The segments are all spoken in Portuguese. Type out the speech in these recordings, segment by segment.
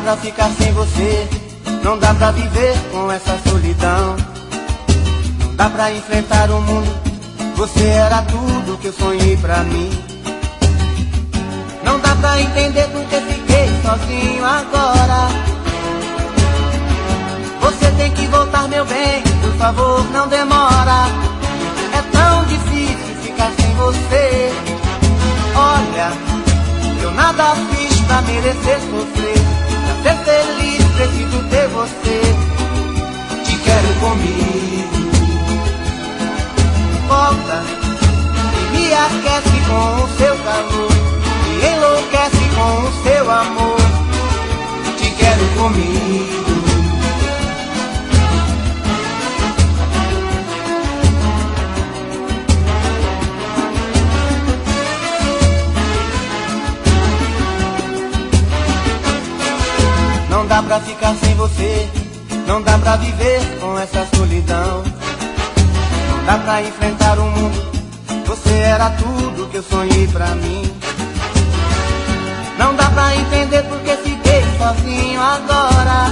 pra ficar sem você, não dá pra viver com essa solidão. Não dá pra enfrentar o mundo, você era tudo que eu sonhei pra mim. Não dá pra entender porque fiquei sozinho agora. Você tem que voltar, meu bem, por favor, não demora. É tão difícil ficar sem você. Olha, eu nada fiz pra merecer sofrer. Pra ser feliz preciso ter você. Te quero comigo. Volta e me aquece com o seu calor, me enlouquece com o seu amor. Te quero comigo. Não dá pra ficar sem você, não dá pra viver com essa solidão. Não dá pra enfrentar o mundo, você era tudo que eu sonhei pra mim. Não dá pra entender porque fiquei sozinho agora.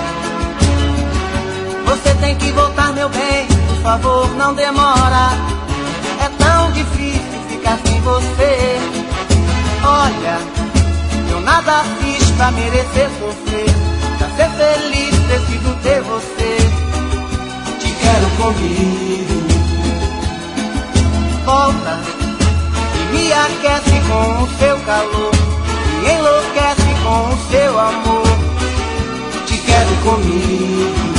Você tem que voltar, meu bem, por favor, não demora. É tão difícil ficar sem você. Olha, eu nada fiz pra merecer sofrer. Pra ser feliz preciso ter você. Te quero comigo. Volta e me aquece com o seu calor, me enlouquece com o seu amor. Te quero comigo.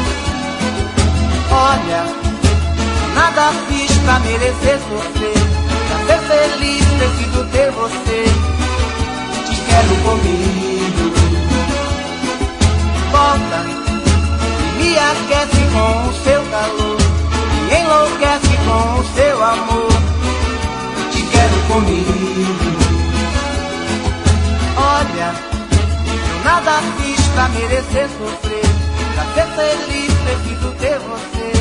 Olha, nada fiz pra merecer sofrer. Pra ser feliz preciso ter você. Te quero comigo. Volta e me aquece com o seu calor, me enlouquece com o seu amor. Te quero comigo. Olha, eu nada fiz pra merecer sofrer. Pra ser feliz preciso ter você.